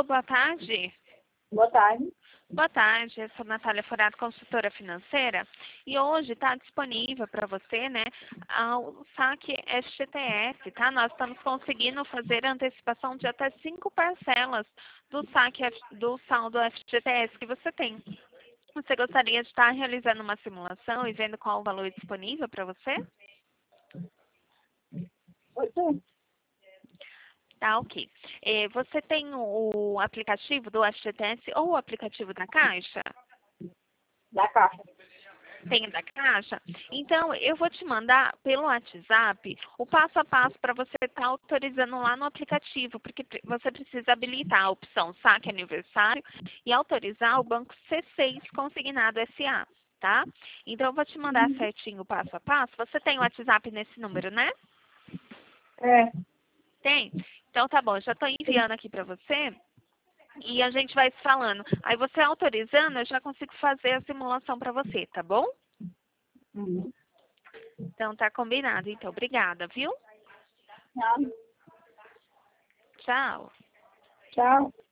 Alô, boa tarde. Boa tarde. Boa tarde, eu sou Natália Furado, consultora financeira, e hoje está disponível para você, né, o saque FGTS, tá? Nós estamos conseguindo fazer a antecipação de até 5 parcelas do saque do saldo FGTS que você tem. Você gostaria de estar realizando uma simulação e vendo qual o valor disponível para você? Sim, Tá, ok. Você tem o aplicativo do FGTS ou o aplicativo da Caixa? da Caixa. Tem da Caixa? Então, eu vou te mandar pelo WhatsApp o passo a passo para você estar autorizando lá no aplicativo, porque você precisa habilitar a opção Saque Aniversário e autorizar o Banco C6 Consignado SA, tá? Então, eu vou te mandar certinho o passo a passo. Você tem o WhatsApp nesse número, né? É. Tem? Então, tá bom. Já estou enviando aqui para você. E a gente vai se falando. Aí você autorizando, eu já consigo fazer a simulação para você, tá bom? Uhum. Então tá combinado. Então, obrigada, viu? Tchau. Tchau. Tchau.